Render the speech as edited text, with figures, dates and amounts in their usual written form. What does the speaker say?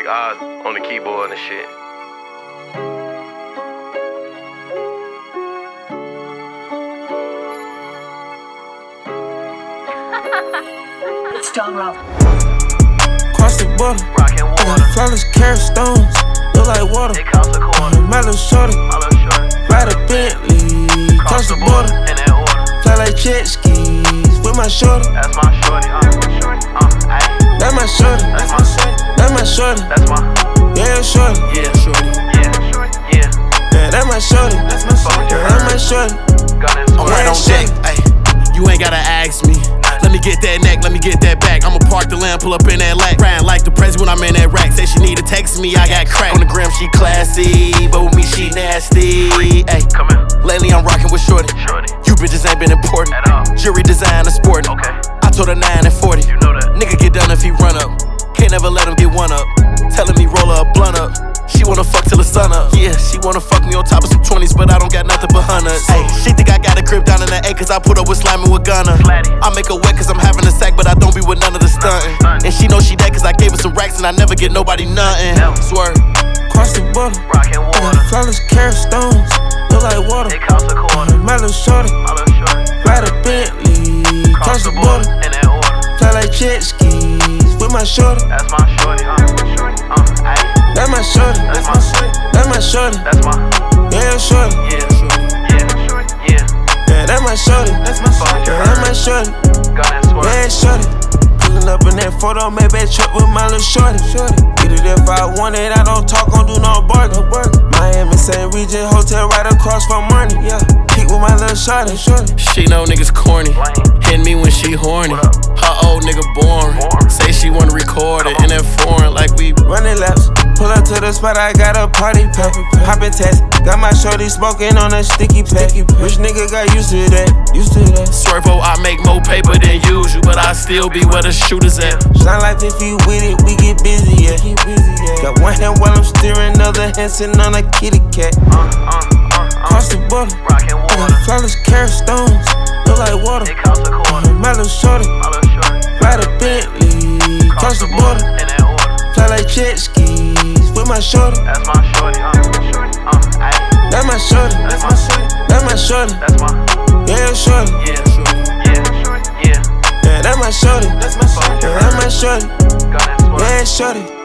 Oz on the keyboard and shit. It's John Rob. Cross the border, Rockin' water. I got flawless carrot stones, look like water. It costs a quarter. My little shorty, ride a Bentley, cross the border, in that order. fly like jet skis with my shorty. That's my shorty, ayy. That's my shorty, That's my shorty. that's my shorty, That's my, yeah shorty, yeah, shorty. Yeah. yeah that's my shorty, that's my shorty, yeah, that's my shorty. Gun and sword. Yeah, Right on deck, ayy. You ain't gotta ask me. Let me get that neck, let me get that back. I'ma park the lamb, pull up in that lack. Riding like the president when I'm in that rack. Say she need to text me, I got crack. On the gram, she classy, but with me, she nasty. Ayy, Come here, lately I'm rocking with shorty. shorty. You bitches ain't been important. At all. Jury design and sporting. Okay, I told her 9 and 40. you know that. Nigga get done if he run up. Can't never let him get one up. Telling me roll her a blunt up. She wanna fuck till the sun up. Yeah, she wanna fuck me on top of some 20s, but I don't got nothing but hundreds. Ayy, she think I got a crib down in the A, cause I put up with slamming with Gunna. Flatty. I make her wet cause I'm having a sack, but I don't be with none of the stunting. And she know she dead cause I gave her some racks and I never get nobody nothing. Never. Swerve. Cross the border, Rockin' I got water. flawless carrot stones, look like water. It costs a quarter. My little shorty, My little shorty. ride a Bentley, cross the border, in that order. fly like jet skis with my shorty. That's my shorty, ayy. That's my shorty, That's my shorty. that's my shorty, That's my, yeah shorty, yeah, shorty. Yeah. yeah that's my shorty, that's my shorty, yeah that's my shorty, Gun and sword. yeah shorty. Pulling up in that photo, maybe truck with my little shorty. Get it if I want it, I don't talk, gon' do no bargain. Miami, same region, hotel right across from money. Yeah, peek with my little shorty. She know niggas corny. Hit me when she horny. Her old nigga boring. Say she wanna record it in that foreign like we Running laps, pull up to the spot, I got a party pack. Hoppin' test, got my shorty smoking on a sticky pack. Rich nigga got used to that, Swervo, I make more paper than usual, but I still be where the shooters at. Shine like if you with it, we get busy, yeah. Got one hand while I'm steering, other hand sitting on a kitty cat. Cross the border, Rockin' I water. got flawless carrot stones, look like water. It costs a quarter. My little shorty, My little shorty. ride a Bentley, cross the border, in that order. fly like jet skis with my shorty. That's my shorty, ayy. That's my shorty, That's my shorty. that's my shorty, That's my, yeah shorty, yeah, yeah. yeah that's my shorty, yeah that's my shorty, Gun and sword. yeah shorty.